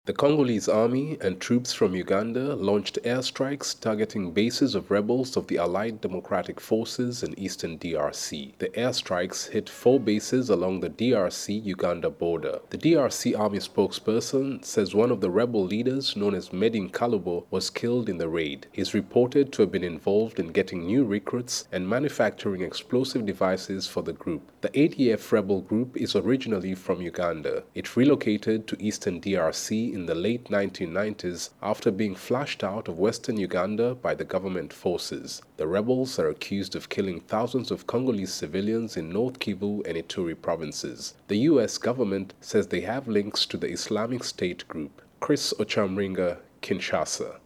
The Congolese army and troops from Uganda launched airstrikes targeting bases of rebels of the Allied Democratic Forces in eastern DRC. The airstrikes hit 4 bases along the DRC-Uganda border. The DRC army spokesperson says one of the rebel leaders, known as Medin Kalubo, was killed in the raid. He is reported to have been involved in getting new recruits and manufacturing explosive devices for the group. The ADF rebel group is originally from Uganda. It relocated to eastern DRC in the late 1990s after being flushed out of western Uganda by the government forces. The rebels are accused of killing thousands of Congolese civilians in North Kivu and Ituri provinces. The U.S. government says they have links to the Islamic State group. Chris Ochamringa, Kinshasa.